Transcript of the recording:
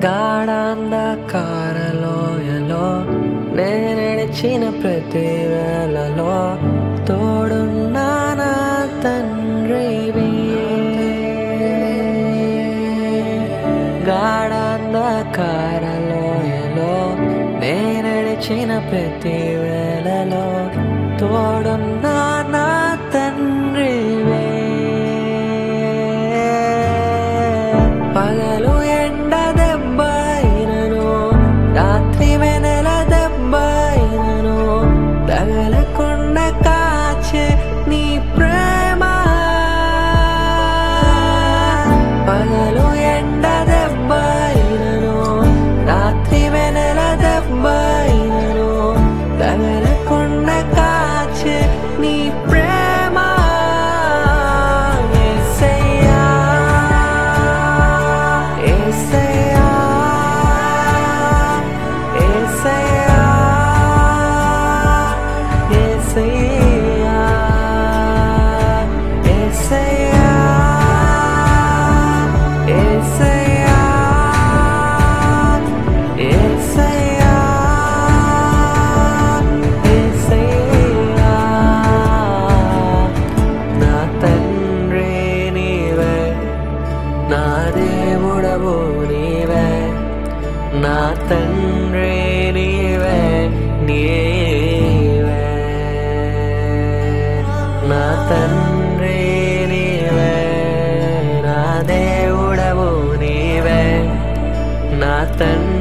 గాఢాంధకారలోయలో నేనడిచిన ప్రతి వేళలో తోడున్నా నా తండ్రివి. గాఢాంధకారలోయలో నేనడిచిన ప్రతి వేళలో తోడున్నా నా తండ్రివే. పగలు ఎండ దెబ్బైనను రాత్రి వెనెల దెబ్బైనను తగలకుండా కాచే నీ ప్రేమ. పగలు ఎండ దెబ్బైనను రాత్రి వెనెల దెబ్బైనను తగలకుండా కాచే నీ ప్రేమ. యేసయ్యా యేసయ్యా యేసయ్యా యేసయ్యా యేసయ్యా యేసయ్యా యేసయ్యా యేసయ్యా. నా తండ్రి నీవే, నా దేవుడవు నీవే, నా తండ్రి నీవే నీవే. నా తండ్రి నీవే, నా దేవుడవు నీవే, నా తండ్రి